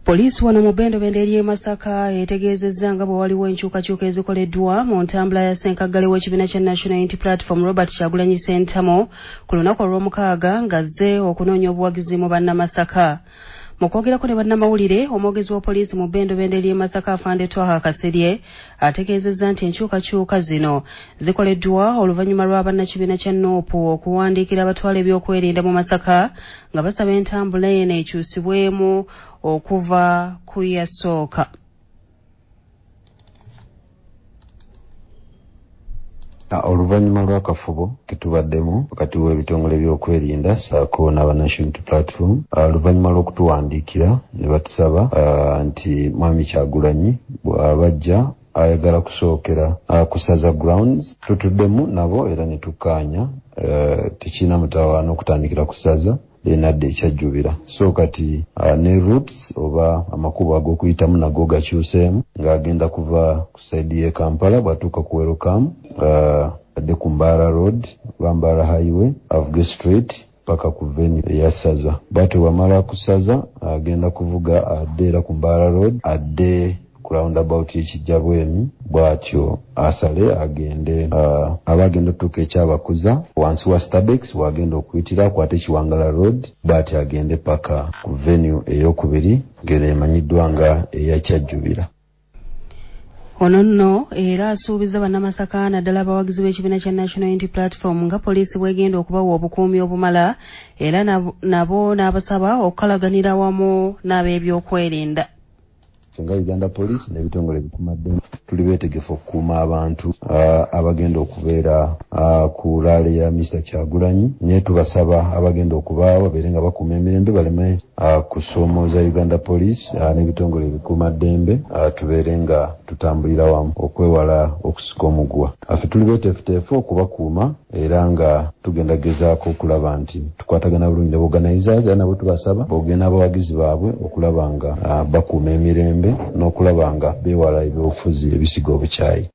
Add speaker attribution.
Speaker 1: Poliisi wano mu Bendobendo eri Masaka etegeezezza nga bwe waliwo enkyukakyuka ezikoleddwa mu ntambula ya ssenkaggale w'ekibiina kya National Unity Platform Robert Kyagulanyi Ssentamu ku lunaku olw'omukaaga ng'azze okunoonya obuwagizi mu bannamasaka. Mu kwogerako ne bannamawulire, omwogezi wa poliisi mu Bendobendo eri Masaka Afande Twaha Kaserye ategeezezza nti enkyukakyuka zino zikoleddwa oluvannyuma lwa bannakibiina kya NUP okuwandiikira abatwala ebyokwerinda mu Masaka nga basaba entambula eno ekyusibwemu okuva ku yasooka.
Speaker 2: Oluvannyuma lw'akafubo ketubaddemu wakati w'ebitongole by'okwerinda ssaako n'aba National Unity Platform, oluvannyuma lw'okutuwandiikira ne batusaba nti Mwami Kyagulanyi bw'abajja ayagala kusookera kusaza grounds, tutuddemu nabo era ne tukkaanya tekirina mutawaana okutandikira kusaza denadde ekyajjubira. So kati ne routes oba amakubo ag'okuyitamu nago gakyuseemu ng'agenda kuva ku saidi y'e Kampala bw'atuuka ku Welcome adde ku Mbara Road, Mbara Highway, Avuge Street paka ku venue eyasaza. Bw'atyo bw'amala kusaza agenda kuvuga adde era ku Mbara Road adde ku roundabout y'Ekijjabwemi, bw'atyo asale agende abagenda okutuuka ekyabakuza wansi wa Starbex wagenda okuyitira akwate Kiwangala Road, bw'atyo agende paka ku venue ey'okubiri ng'eno emanyiddwa nga eyakyajjubira.
Speaker 1: Ono nno era asuubiza bannamasaka naddala abawagizi b'ekibiina kya National Unity Platform nga poliisi bw'egenda okubawa obukuumi obumala era nabo n'abasaba okukalaganira wamu n'ab'ebyokwerinda.
Speaker 2: Nga Uganda Police n'ebitongole bikuumaddembe tuli beetegefu okukuuma abantu abagenda okubeera ku laale ya Mr. Kyagulanyi, naye tubasaba abagenda okubaawo babeere nga bakuuma emirembe baleme kusoomooza Uganda Police n'ebitongole bikuumaddembe, tubeere nga tutambulira wamu okwewala okusika omugwa. Ffe tuli beeteefuteefu okubakuuma era nga tugenda gezaako okulaba nti tukwatagana bulungi ne organizers era nabo tubasaba boogenda abawagizi baabwe okulaba nga bakuuma emirembe n'okulaba nga beewala ebyobufuzi ebisiga obukyayi.